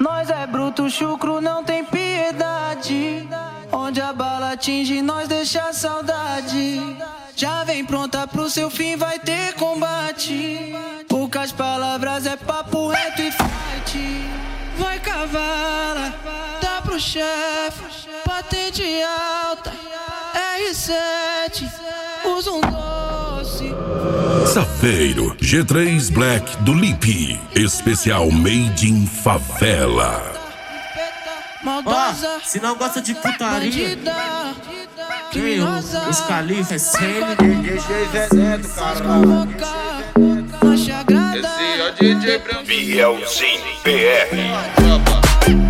Nós é bruto, chucro, não tem piedade. Onde a bala atinge, nós deixa saudade. Já vem pronta pro seu fim, vai ter combate. Poucas palavras é papo reto e fight. Vai cavala, dá pro chefe, patente alta, R7, usa um doce. Safeiro G3 Black do Limp, especial made in favela. Maldosa, se não gosta de putaria, criminosa, os Califa é sério. DJ Veneto, caralho. Mancha agrada. Esse é o DJ Branco. Bielzinho PR. Tropa.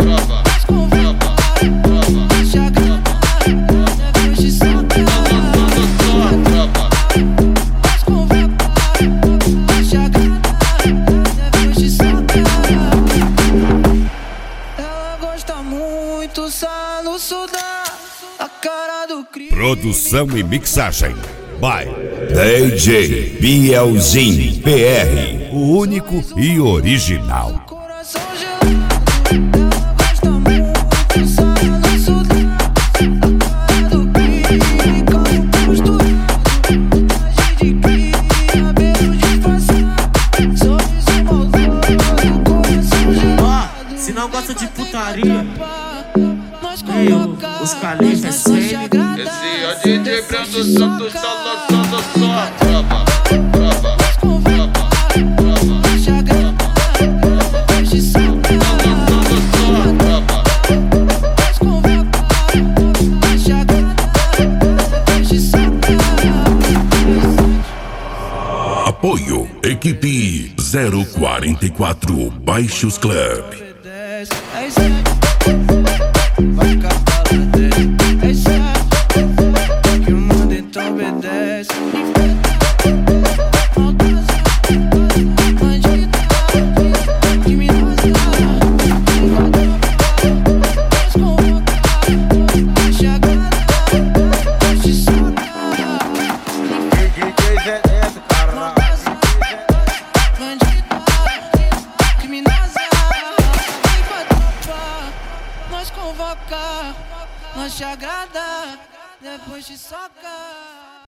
Produção e mixagem by DJ Bielzinho PR, o único e original. Se não gosta de putaria, os Califa é sério. Esse é o DJ Branco Santos, tá lançando só. Tropa. Apoio Equipe 044 Baixos Club. Que o mundo então obedece. Nós convoca, nós te agrada, depois te soca.